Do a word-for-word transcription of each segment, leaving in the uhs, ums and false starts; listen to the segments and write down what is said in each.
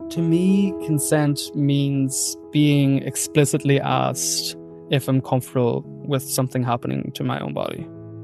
To me, consent means being explicitly asked if I'm comfortable with something happening to my own body.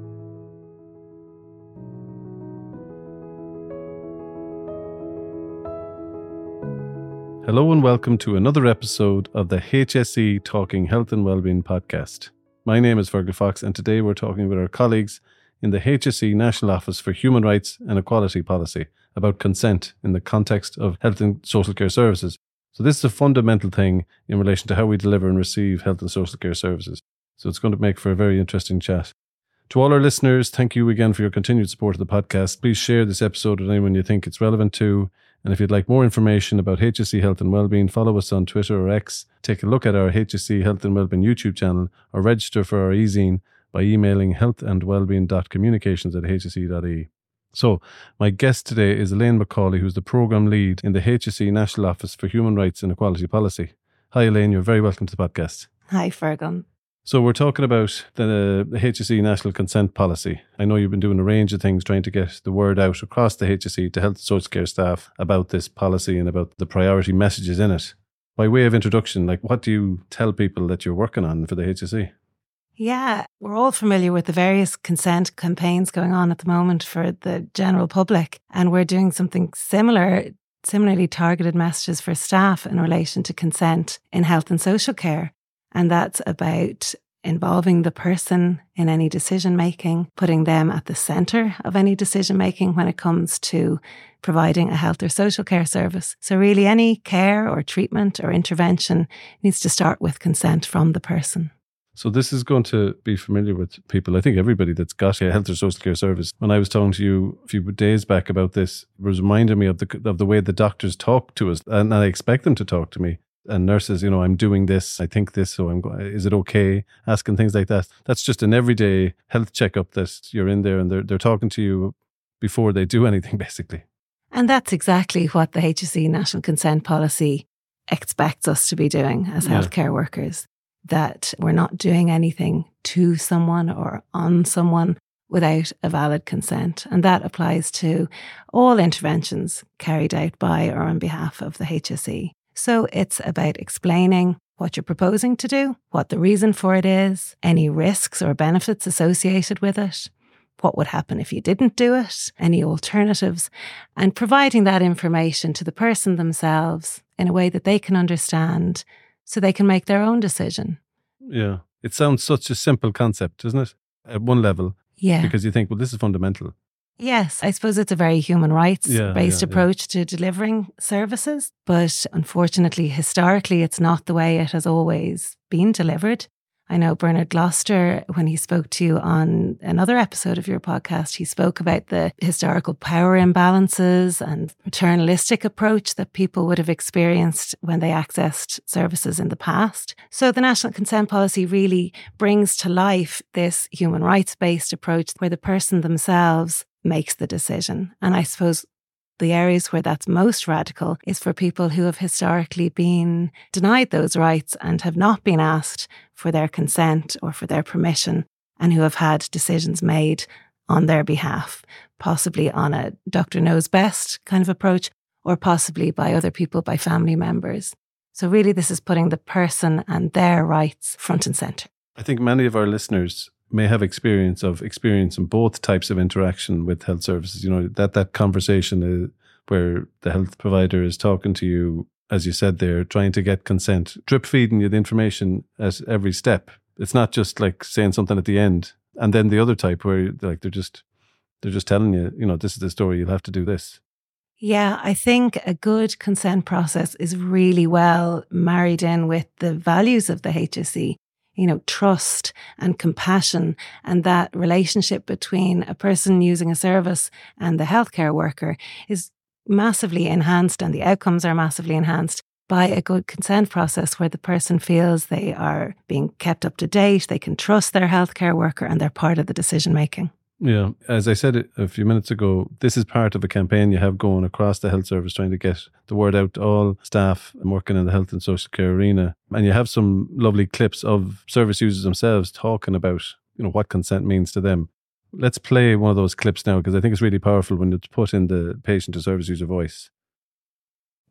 Hello and welcome to another episode of the H S E Talking Health and Wellbeing podcast. My name is Fergal Fox and today we're talking with our colleagues in the H S E National Office for Human Rights and Equality Policy about consent in the context of health and social care services. So this is a fundamental thing in relation to how we deliver and receive health and social care services. So it's going to make for a very interesting chat. To all our listeners, thank you again for your continued support of the podcast. Please share this episode with anyone you think it's relevant to. And if you'd like more information about H S E Health and Wellbeing, follow us on Twitter or X, take a look at our H S E Health and Wellbeing YouTube channel, or register for our e-zine by emailing healthandwellbeing.communications at h s e dot i e. So, my guest today is Elaine McCauley, who's the Programme Lead in the H S E National Office for Human Rights and Equality Policy. Hi Elaine, you're very welcome to the podcast. Hi Fergal. So we're talking about the, the H S E National Consent Policy. I know you've been doing a range of things trying to get the word out across the H S E to health and social care staff about this policy and about the priority messages in it. By way of introduction, like what do you tell people that you're working on for the H S E? Yeah, we're all familiar with the various consent campaigns going on at the moment for the general public, and we're doing something similar, similarly targeted messages for staff in relation to consent in health and social care. And that's about involving the person in any decision making, putting them at the centre of any decision making when it comes to providing a health or social care service. So really any care or treatment or intervention needs to start with consent from the person. So this is going to be familiar with people. I think everybody that's got a health or social care service. When I was talking to you a few days back about this, it was reminding me of the of the way the doctors talk to us, and I expect them to talk to me. And nurses, you know, I'm doing this, I think this, so I'm going, is it okay? Asking things like that. That's just an everyday health checkup that you're in there and they're they're talking to you before they do anything, basically. And that's exactly what the H S E National Consent Policy expects us to be doing as Yeah. healthcare workers. That we're not doing anything to someone or on someone without a valid consent. And that applies to all interventions carried out by or on behalf of the H S E. So it's about explaining what you're proposing to do, what the reason for it is, any risks or benefits associated with it, what would happen if you didn't do it, any alternatives, and providing that information to the person themselves in a way that they can understand so they can make their own decision. Yeah. It sounds such a simple concept, doesn't it? At one level. Yeah. Because you think, well, this is fundamental. Yes, I suppose it's a very human rights Yeah, based yeah, yeah. approach to delivering services. But unfortunately, historically, it's not the way it has always been delivered. I know Bernard Gloucester, when he spoke to you on another episode of your podcast, he spoke about the historical power imbalances and paternalistic approach that people would have experienced when they accessed services in the past. So the National Consent Policy really brings to life this human rights-based approach where the person themselves makes the decision. And I suppose the areas where that's most radical is for people who have historically been denied those rights and have not been asked for their consent or for their permission, and who have had decisions made on their behalf, possibly on a doctor knows best kind of approach, or possibly by other people, by family members. So really this is putting the person and their rights front and centre. I think many of our listeners may have experience of experiencing both types of interaction with health services. You know, that that conversation uh, where the health provider is talking to you, as you said there, trying to get consent, drip feeding you the information at every step. It's not just like saying something at the end. And then the other type where like they're just they're just telling you, you know, this is the story, you'll have to do this. Yeah, I think a good consent process is really well married in with the values of the H S E. You know, trust and compassion, and that relationship between a person using a service and the healthcare worker is massively enhanced, and the outcomes are massively enhanced by a good consent process where the person feels they are being kept up to date, they can trust their healthcare worker, and they're part of the decision making. Yeah, as I said a few minutes ago, this is part of a campaign you have going across the health service, trying to get the word out to all staff working in the health and social care arena. And you have some lovely clips of service users themselves talking about, you know, what consent means to them. Let's play one of those clips now, because I think it's really powerful when it's put in the patient or service user voice.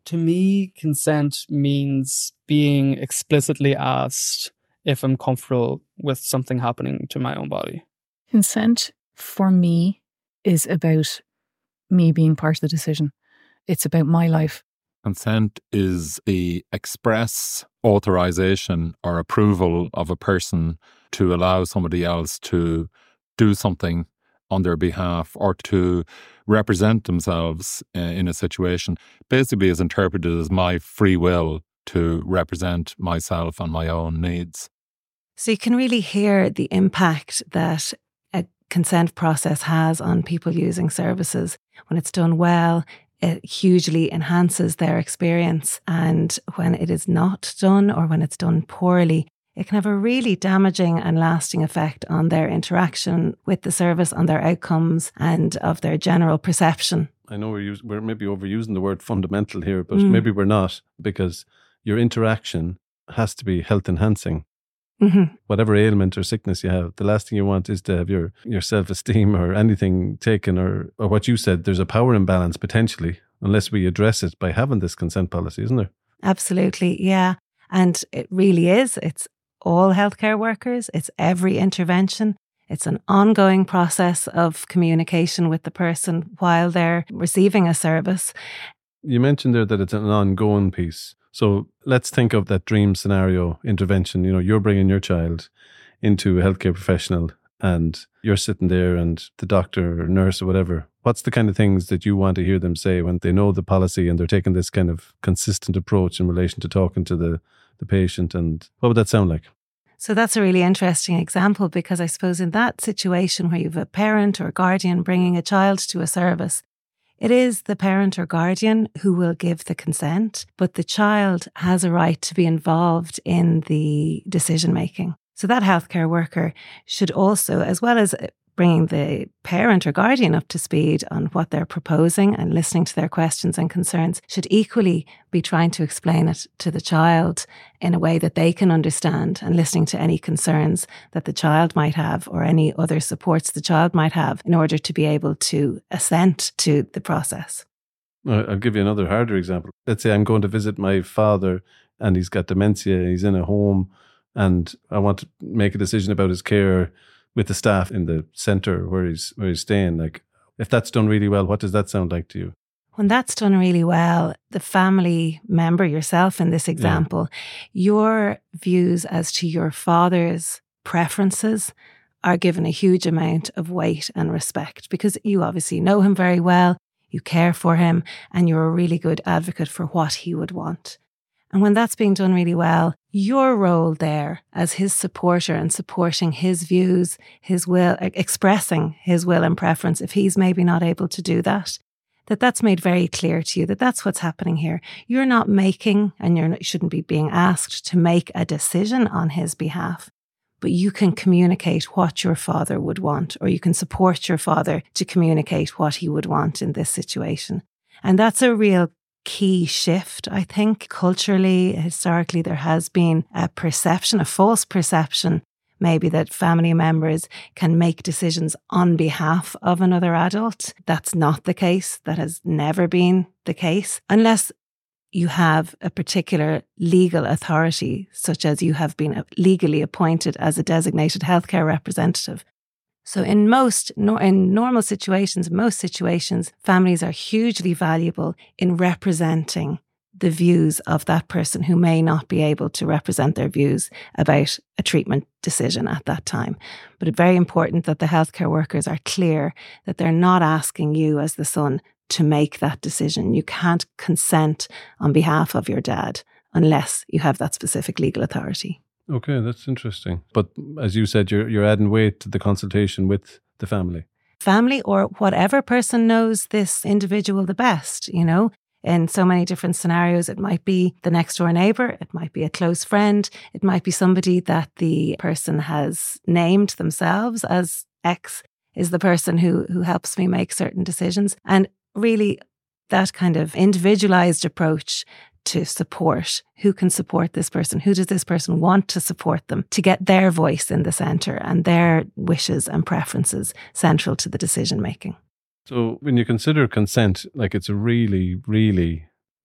To me, consent means being explicitly asked if I'm comfortable with something happening to my own body. Consent, for me, is about me being part of the decision. It's about my life. Consent is the express authorization or approval of a person to allow somebody else to do something on their behalf or to represent themselves uh, in a situation. Basically is interpreted as my free will to represent myself and my own needs. So you can really hear the impact that a consent process has on people using services. When it's done well, it hugely enhances their experience. And when it is not done or when it's done poorly, it can have a really damaging and lasting effect on their interaction with the service, on their outcomes and of their general perception. I know we're, use, we're maybe overusing the word fundamental here, but Mm. maybe we're not, because your interaction has to be health enhancing. Mm-hmm. Whatever ailment or sickness you have, the last thing you want is to have your, your self-esteem or anything taken, or, or what you said, there's a power imbalance potentially, unless we address it by having this consent policy, isn't there? Absolutely, yeah. And it really is. It's all healthcare workers. It's every intervention. It's an ongoing process of communication with the person while they're receiving a service. You mentioned there that it's an ongoing piece. So let's think of that dream scenario intervention. You know, you're bringing your child into a healthcare professional and you're sitting there and the doctor or nurse or whatever. What's the kind of things that you want to hear them say when they know the policy and they're taking this kind of consistent approach in relation to talking to the, the patient? And what would that sound like? So that's a really interesting example, because I suppose in that situation where you have a parent or guardian bringing a child to a service, it is the parent or guardian who will give the consent, but the child has a right to be involved in the decision making. So that healthcare worker should also, as well as bringing the parent or guardian up to speed on what they're proposing and listening to their questions and concerns, should equally be trying to explain it to the child in a way that they can understand, and listening to any concerns that the child might have or any other supports the child might have in order to be able to assent to the process. I'll give you another harder example. Let's say I'm going to visit my father and he's got dementia, he's in a home, and I want to make a decision about his care with the staff in the centre where he's where he's staying. Like, if that's done really well, what does that sound like to you? When that's done really well, the family member, yourself in this example, yeah. your views as to your father's preferences are given a huge amount of weight and respect, because you obviously know him very well, you care for him, and you're a really good advocate for what he would want. And when that's being done really well, your role there as his supporter and supporting his views, his will, expressing his will and preference, if he's maybe not able to do that, that that's made very clear to you that that's what's happening here. You're not making, and you're not, you shouldn't be being asked to make a decision on his behalf, but you can communicate what your father would want, or you can support your father to communicate what he would want in this situation. And that's a real key shift, I think. Culturally, historically, there has been a perception, a false perception, maybe, that family members can make decisions on behalf of another adult. That's not the case. That has never been the case, unless you have a particular legal authority, such as you have been legally appointed as a designated healthcare representative. So in most, in normal situations, most situations, families are hugely valuable in representing the views of that person who may not be able to represent their views about a treatment decision at that time. But it's very important that the healthcare workers are clear that they're not asking you as the son to make that decision. You can't consent on behalf of your dad unless you have that specific legal authority. Okay, that's interesting. But as you said, you're you're adding weight to the consultation with the family. Family, or whatever person knows this individual the best, you know. In so many different scenarios, it might be the next door neighbour, it might be a close friend, it might be somebody that the person has named themselves as X is the person who who helps me make certain decisions. And really, that kind of individualised approach to support, who can support this person, who does this person want to support them, to get their voice in the centre and their wishes and preferences central to the decision making. So when you consider consent, like, it's a really, really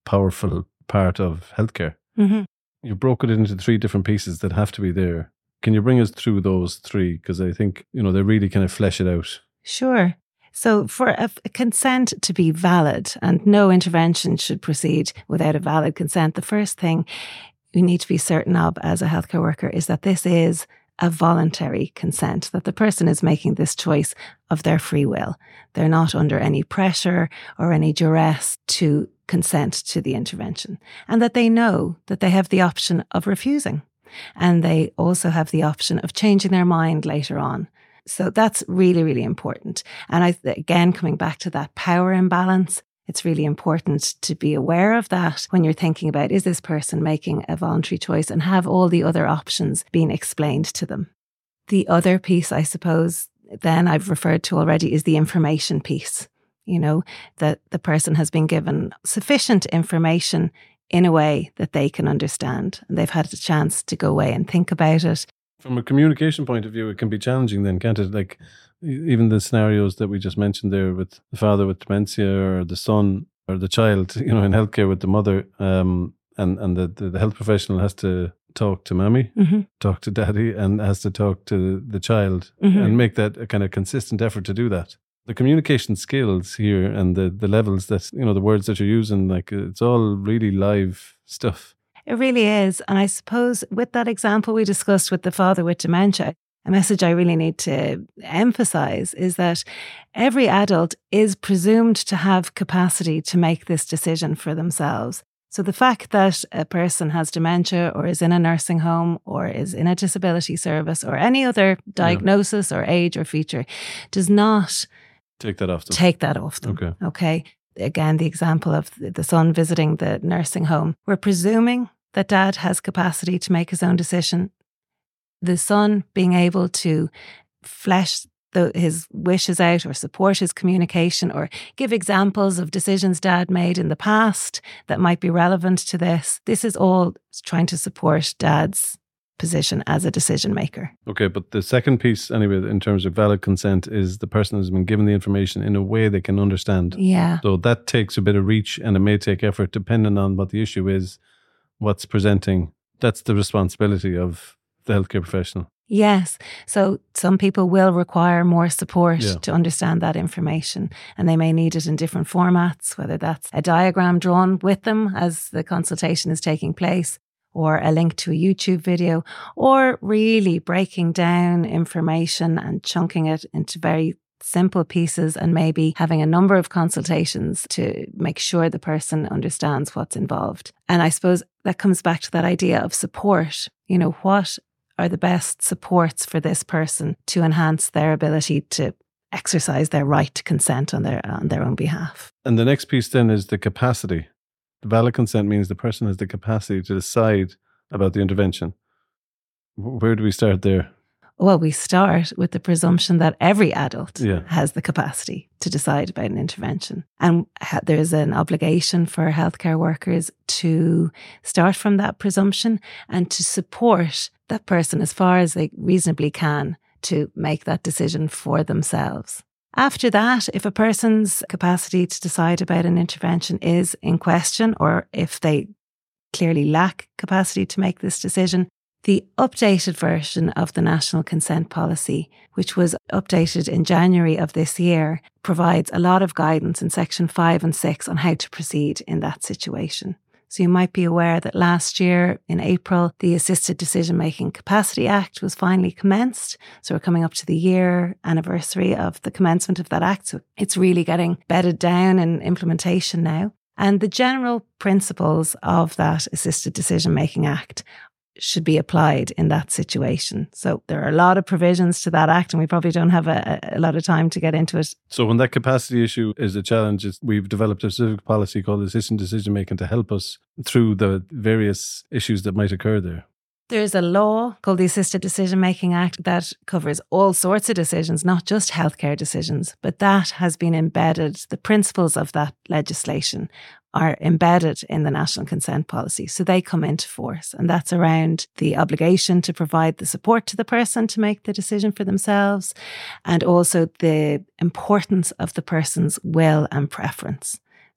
powerful part of healthcare. Mm-hmm. You broke it into three different pieces that have to be there. Can you bring us through those three? Because I think, you know, they really kind of flesh it out. Sure. So for a, a consent to be valid, and no intervention should proceed without a valid consent, the first thing you need to be certain of as a healthcare worker is that this is a voluntary consent, that the person is making this choice of their free will. They're not under any pressure or any duress to consent to the intervention, and that they know that they have the option of refusing, and they also have the option of changing their mind later on. So that's really, really important. And I, again, coming back to that power imbalance, it's really important to be aware of that when you're thinking about, is this person making a voluntary choice, and have all the other options being explained to them. The other piece, I suppose, then I've referred to already, is the information piece. You know, that the person has been given sufficient information in a way that they can understand, and they've had a chance to go away and think about it. From a communication point of view, it can be challenging then, can't it? Like even the scenarios that we just mentioned there with the father with dementia, or the son or the child, you know, in healthcare with the mother, um, and, and the, the, the health professional has to talk to mommy, mm-hmm. talk to daddy, and has to talk to the child, mm-hmm. and make that a kind of consistent effort to do that. The communication skills here and the, the levels that, you know, the words that you're using, like it's all really live stuff. It really is. And I suppose with that example we discussed with the father with dementia, a message I really need to emphasize is that every adult is presumed to have capacity to make this decision for themselves. So the fact that a person has dementia, or is in a nursing home, or is in a disability service, or any other diagnosis yeah. or age or feature, does not take that off them. Take that off them. Okay. Okay. Again, the example of the son visiting the nursing home. We're presuming that dad has capacity to make his own decision. The son being able to flesh the, his wishes out, or support his communication, or give examples of decisions dad made in the past that might be relevant to this. This is all trying to support dad's position as a decision maker. Okay, but the second piece, anyway, in terms of valid consent, is the person has been given the information in a way they can understand. Yeah. So that takes a bit of reach, and it may take effort depending on what the issue is, what's presenting. That's the responsibility of the healthcare professional. Yes. So some people will require more support yeah. to understand that information, and they may need it in different formats, whether that's a diagram drawn with them as the consultation is taking place, or a link to a YouTube video, or really breaking down information and chunking it into very simple pieces, and maybe having a number of consultations to make sure the person understands what's involved. And I suppose that comes back to that idea of support. You know, what are the best supports for this person to enhance their ability to exercise their right to consent on their on their own behalf? And the next piece then is the capacity. The valid consent means the person has the capacity to decide about the intervention. Where do we start there? Well, we start with the presumption that every adult yeah. has the capacity to decide about an intervention. And ha- there's an obligation for healthcare workers to start from that presumption and to support that person as far as they reasonably can to make that decision for themselves. After that, if a person's capacity to decide about an intervention is in question, or if they clearly lack capacity to make this decision, the updated version of the National Consent Policy, which was updated in January of this year, provides a lot of guidance in section five and six on how to proceed in that situation. So you might be aware that last year in April, the Assisted Decision Making Capacity Act was finally commenced. So we're coming up to the year anniversary of the commencement of that act. So it's really getting bedded down in implementation now. And the general principles of that Assisted Decision Making Act should be applied in that situation. So there are a lot of provisions to that act, and we probably don't have a, a lot of time to get into it. So when that capacity issue is a challenge, we've developed a specific policy called Assisted Decision Making to help us through the various issues that might occur there. There's a law called the Assisted Decision Making Act that covers all sorts of decisions, not just healthcare decisions, but that has been embedded. The principles of that legislation are embedded in the National Consent Policy. So they come into force. And that's around the obligation to provide the support to the person to make the decision for themselves, and also the importance of the person's will and preference.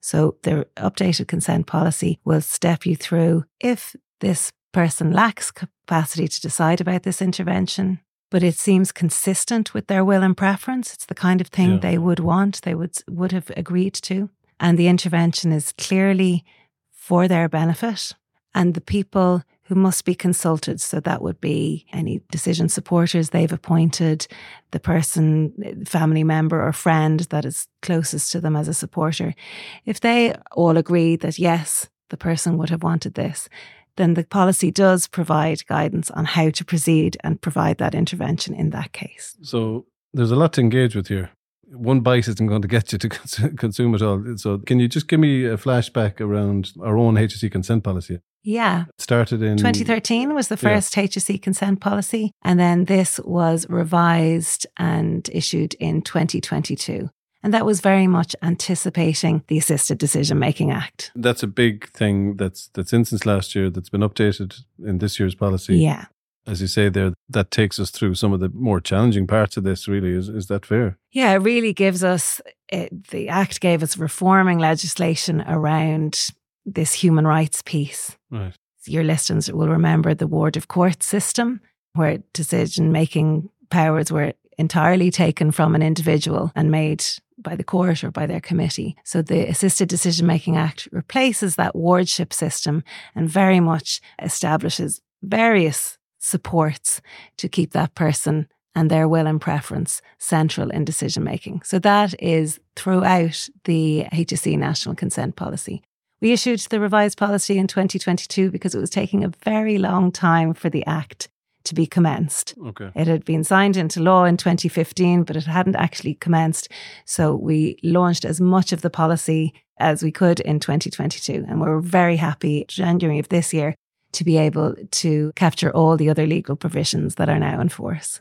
So the updated consent policy will step you through if this person lacks capacity to decide about this intervention, but it seems consistent with their will and preference. It's the kind of thing Yeah. they would want, they would would have agreed to. And the intervention is clearly for their benefit. And the people who must be consulted, so that would be any decision supporters they've appointed, the person, family member or friend that is closest to them as a supporter. If they all agree that yes, the person would have wanted this, then the policy does provide guidance on how to proceed and provide that intervention in that case. So there's a lot to engage with here. One bite isn't going to get you to cons- consume it all. So can you just give me a flashback around our own H S E consent policy? Yeah. It started in twenty thirteen was the first yeah. H S E consent policy. And then this was revised and issued in twenty twenty-two. And that was very much anticipating the Assisted Decision Making Act. That's a big thing that's that's in since last year, that's been updated in this year's policy. Yeah. As you say there, that takes us through some of the more challenging parts of this, really. Is is that fair? Yeah, it really gives us, it, the Act gave us reforming legislation around this human rights piece. Right. Your listeners will remember the ward of court system, where decision-making powers were entirely taken from an individual and made by the court or by their committee. So the Assisted Decision Making Act replaces that wardship system and very much establishes various supports to keep that person and their will and preference central in decision making. So that is throughout the H S E National Consent Policy. We issued the revised policy in twenty twenty-two because it was taking a very long time for the Act to be commenced. Okay. It had been signed into law in twenty fifteen, but it hadn't actually commenced. So we launched as much of the policy as we could in twenty twenty-two. And we're very happy, January of this year, to be able to capture all the other legal provisions that are now in force.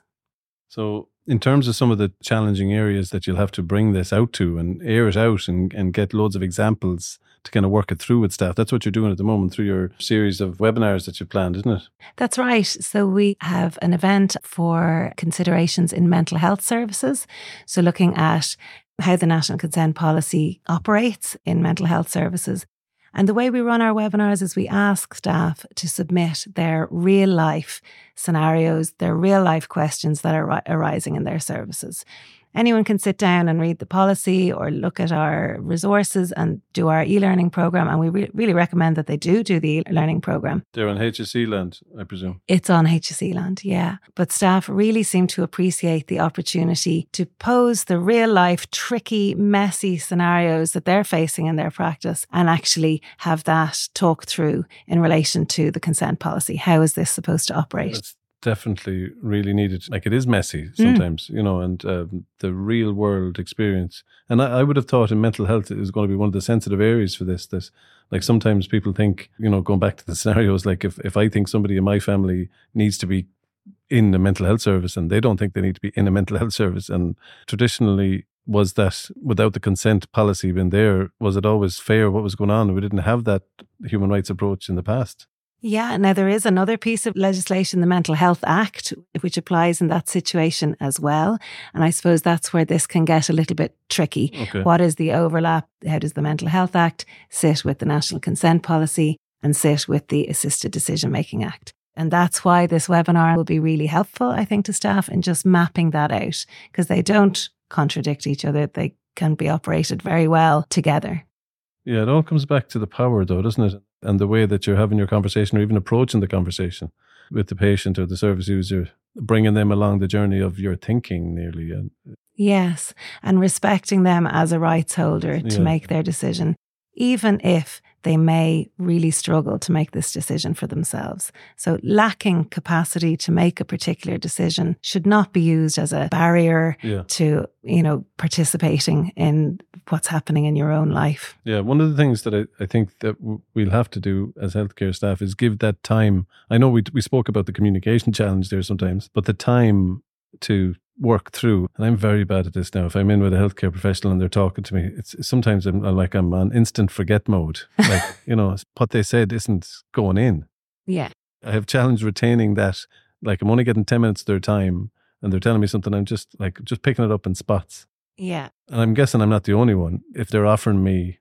So in terms of some of the challenging areas that you'll have to bring this out to and air it out and, and get loads of examples to kind of work it through with staff, that's what you're doing at the moment through your series of webinars that you've planned, isn't it? That's right. So we have an event for considerations in mental health services. So looking at how the National Consent Policy operates in mental health services. And the way we run our webinars is we ask staff to submit their real life scenarios, their real life questions that are ri- arising in their services. Anyone can sit down and read the policy or look at our resources and do our e-learning program. And we re- really recommend that they do do the e-learning program. They're on H S E land, I presume. It's on H S E land, yeah. But staff really seem to appreciate the opportunity to pose the real life, tricky, messy scenarios that they're facing in their practice and actually have that talk through in relation to the consent policy. How is this supposed to operate? That's definitely really needed. Like, it is messy sometimes, mm. you know, and um, the real world experience. And I, I would have thought in mental health is going to be one of the sensitive areas for this. This, like, sometimes people think, you know, going back to the scenarios, like if, if I think somebody in my family needs to be in a mental health service and they don't think they need to be in a mental health service. And traditionally, was that without the consent policy being there, was it always fair what was going on? We didn't have that human rights approach in the past. Yeah, now there is another piece of legislation, the Mental Health Act, which applies in that situation as well. And I suppose that's where this can get a little bit tricky. Okay. What is the overlap? How does the Mental Health Act sit with the National Consent Policy and sit with the Assisted Decision Making Act? And that's why this webinar will be really helpful, I think, to staff in just mapping that out, because they don't contradict each other. They can be operated very well together. Yeah, it all comes back to the power, though, doesn't it? And the way that you're having your conversation or even approaching the conversation with the patient or the service user, bringing them along the journey of your thinking nearly. And yes, and respecting them as a rights holder to yeah. make their decision, even if they may really struggle to make this decision for themselves. So lacking capacity to make a particular decision should not be used as a barrier yeah. to, you know, participating in what's happening in your own life. Yeah, one of the things that I, I think that w- we'll have to do as healthcare staff is give that time. I know we we spoke about the communication challenge there sometimes, but the time to work through, and I'm very bad at this now. If I'm in with a healthcare professional and they're talking to me, it's sometimes I'm, I'm like I'm on instant forget mode. Like, you know, what they said isn't going in. Yeah. I have challenged retaining that. Like, I'm only getting ten minutes of their time and they're telling me something, I'm just like, just picking it up in spots. Yeah. And I'm guessing I'm not the only one. If they're offering me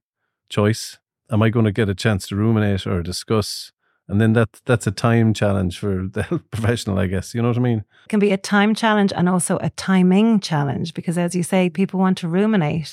choice. Am I going to get a chance to ruminate or discuss? And then that that's a time challenge for the health professional, I guess. You know what I mean? It can be a time challenge and also a timing challenge, because as you say, people want to ruminate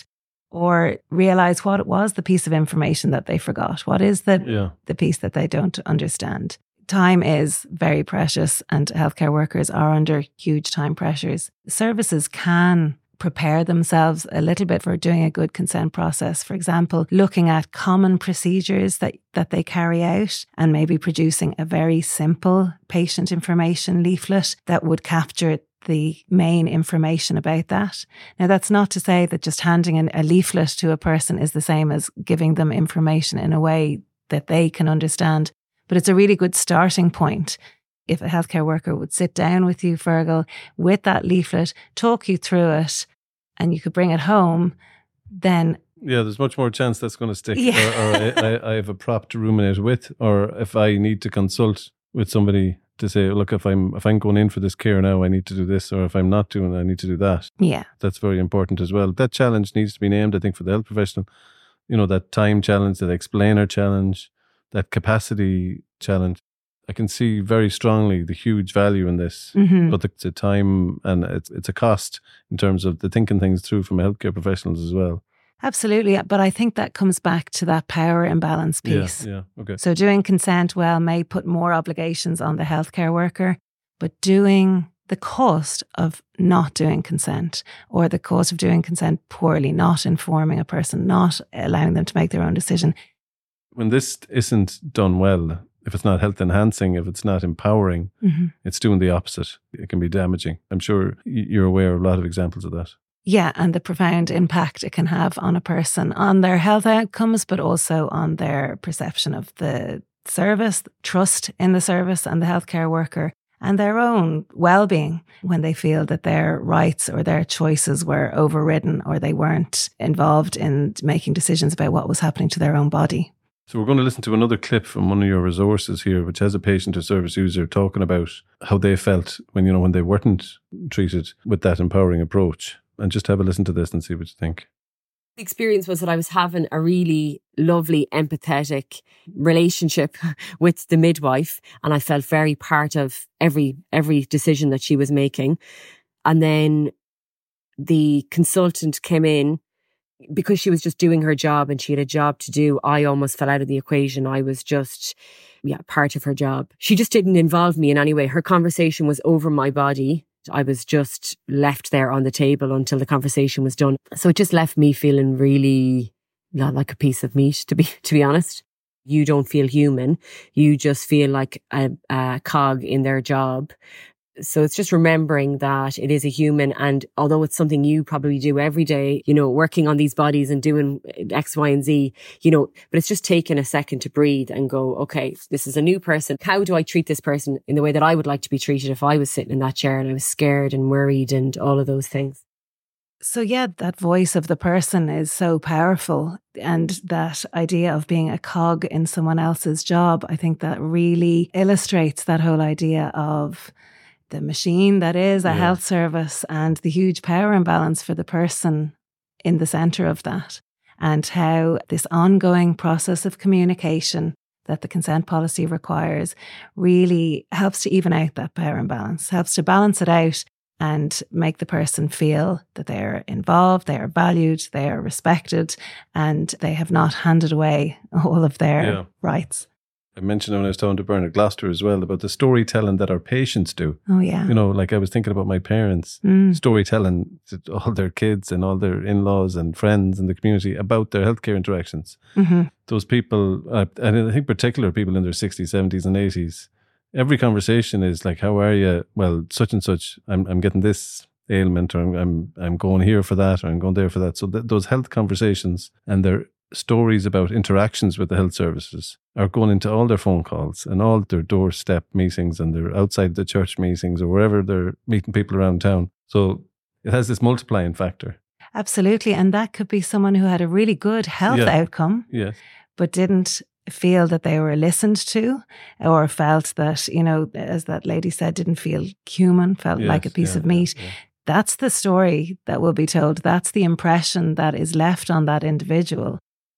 or realize what it was, the piece of information that they forgot. What is the, Yeah. the piece that they don't understand? Time is very precious, and healthcare workers are under huge time pressures. Services can prepare themselves a little bit for doing a good consent process. For example, looking at common procedures that, that they carry out and maybe producing a very simple patient information leaflet that would capture the main information about that. Now, that's not to say that just handing in a leaflet to a person is the same as giving them information in a way that they can understand, but it's a really good starting point. If a healthcare worker would sit down with you, Fergal, with that leaflet, talk you through it, and you could bring it home, then... Yeah, there's much more chance that's going to stick. Yeah. Or, or I, I, I have a prop to ruminate with, or if I need to consult with somebody to say, look, if I'm if I'm going in for this care now, I need to do this, or if I'm not doing it, I need to do that. Yeah. That's very important as well. That challenge needs to be named, I think, for the health professional. You know, that time challenge, that explainer challenge, that capacity challenge. I can see very strongly the huge value in this, Mm-hmm. but it's a time and it's it's a cost in terms of the thinking things through from healthcare professionals as well. Absolutely. But I think that comes back to that power imbalance piece. Yeah, yeah, okay. So doing consent well may put more obligations on the healthcare worker, but doing the cost of not doing consent, or the cost of doing consent poorly, not informing a person, not allowing them to make their own decision. When this isn't done well, if it's not health enhancing, if it's not empowering, Mm-hmm. it's doing the opposite. It can be damaging. I'm sure you're aware of a lot of examples of that. Yeah, and the profound impact it can have on a person, on their health outcomes, but also on their perception of the service, trust in the service and the healthcare worker, and their own well-being when they feel that their rights or their choices were overridden, or they weren't involved in making decisions about what was happening to their own body. So we're going to listen to another clip from one of your resources here, which has a patient or service user talking about how they felt when, you know, when they weren't treated with that empowering approach. And just have a listen to this and see what you think. The experience was that I was having a really lovely, empathetic relationship with the midwife, and I felt very part of every every decision that she was making. And then the consultant came in, because she was just doing her job and she had a job to do. I almost fell out of the equation. I was just, yeah, part of her job. She just didn't involve me in any way. Her conversation was over my body. I was just left there on the table until the conversation was done. So it just left me feeling really, yeah, like a piece of meat, to be to be honest. You don't feel human. You just feel like a, a cog in their job. So it's just remembering that it is a human, and although it's something you probably do every day, you know, working on these bodies and doing X, Y, and Z, you know, but it's just taking a second to breathe and go, okay, this is a new person. How do I treat this person in the way that I would like to be treated if I was sitting in that chair and I was scared and worried and all of those things? So yeah, that voice of the person is so powerful, and that idea of being a cog in someone else's job, I think that really illustrates that whole idea of the machine that is a Yeah. health service, and the huge power imbalance for the person in the centre of that, and how this ongoing process of communication that the consent policy requires really helps to even out that power imbalance, helps to balance it out and make the person feel that they're involved, they are valued, they are respected, and they have not handed away all of their Yeah. rights. I mentioned when I was talking to Bernard Gloucester as well about the storytelling that our patients do. Oh yeah. You know, like I was thinking about my parents, Mm. storytelling to all their kids and all their in-laws and friends in the community about their healthcare interactions. Mm-hmm. Those people, uh, and I think particular people in their sixties, seventies and eighties, every conversation is like, how are you? Well, such and such, I'm I'm getting this ailment, or I'm I'm, I'm going here for that, or I'm going there for that. So th- those health conversations and their stories about interactions with the health services are going into all their phone calls and all their doorstep meetings and their outside the church meetings or wherever they're meeting people around town. So it has this multiplying factor. Absolutely. And that could be someone who had a really good health Yeah. outcome, Yeah. but didn't feel that they were listened to, or felt that, you know, as that lady said, didn't feel human, felt like a Yes, piece yeah, of meat. yeah, yeah. That's the story that will be told. That's the impression that is left on that individual.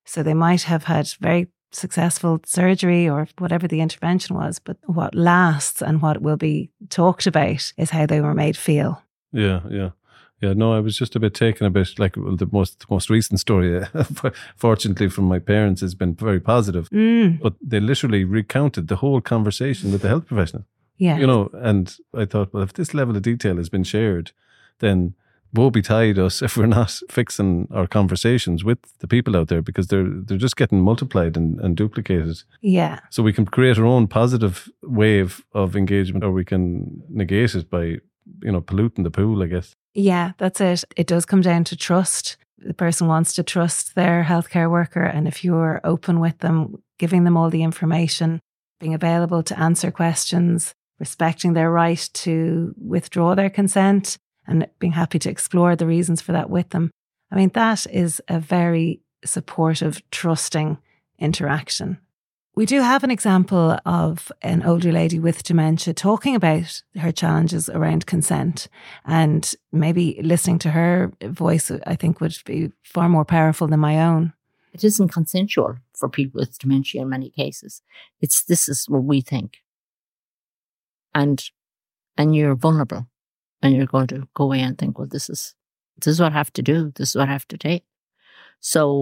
So they might have had very successful surgery or whatever the intervention was, but what lasts and what will be talked about is how they were made feel. Yeah, yeah. Yeah, no, I was just a bit taken a bit, like well, the most most recent story, fortunately from my parents, has been very positive. Mm. But they literally recounted the whole conversation with the health professional. Yeah. You know, and I thought, well, if this level of detail has been shared, then woe betide us if we're not fixing our conversations with the people out there, because they're they're just getting multiplied and, and duplicated. Yeah. So we can create our own positive wave of engagement, or we can negate it by, you know, polluting the pool, I guess. Yeah, that's it. It does come down to trust. The person wants to trust their healthcare worker, and if you're open with them, giving them all the information, being available to answer questions, respecting their right to withdraw their consent, and being happy to explore the reasons for that with them. I mean, that is a very supportive, trusting interaction. We do have an example of an older lady with dementia talking about her challenges around consent, and maybe listening to her voice, I think, would be far more powerful than my own. It isn't consensual for people with dementia in many cases. It's, this is what we think. And, and you're vulnerable, and you're going to go away and think, well, this is, this is what I have to do. This is what I have to take. So,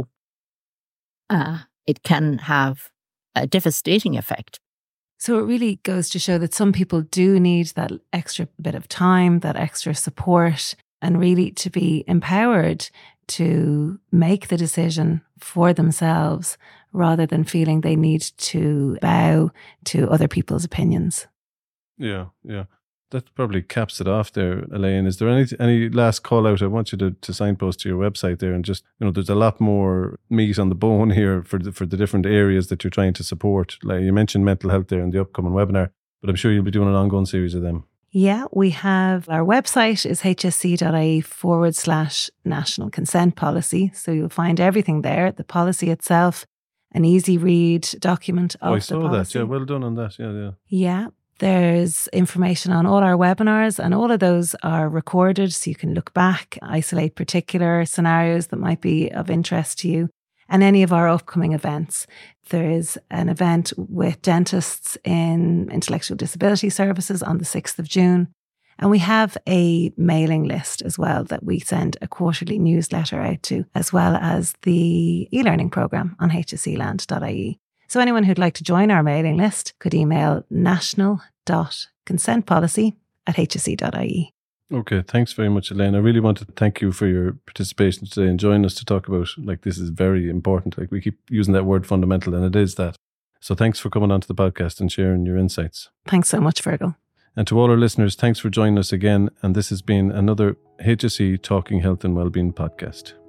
uh, it can have a devastating effect. So it really goes to show that some people do need that extra bit of time, that extra support, and really to be empowered to make the decision for themselves rather than feeling they need to bow to other people's opinions. Yeah, yeah. That probably caps it off there, Elaine. Is there any any last call out? I want you to, to signpost to your website there, and just, you know, there's a lot more meat on the bone here for the, for the different areas that you're trying to support. Like you mentioned mental health there in the upcoming webinar, but I'm sure you'll be doing an ongoing series of them. Yeah, we have our website is hsc.ie forward slash national consent policy. So you'll find everything there, the policy itself, an easy read document of oh, I the saw policy. that. Yeah, well done on that. Yeah, yeah. Yeah. There's information on all our webinars, and all of those are recorded, so you can look back, isolate particular scenarios that might be of interest to you, and any of our upcoming events. There is an event with dentists in intellectual disability services on the sixth of June, and we have a mailing list as well that we send a quarterly newsletter out to, as well as the e-learning programme on h s e land dot i e. So anyone who'd like to join our mailing list could email national dot consent policy at h s e dot i e. Okay, thanks very much, Elaine. I really want to thank you for your participation today and joining us to talk about, like, this is very important. Like, we keep using that word fundamental, and it is that. So thanks for coming onto the podcast and sharing your insights. Thanks so much, Virgil. And to all our listeners, thanks for joining us again. And this has been another H S E Talking Health and Wellbeing podcast.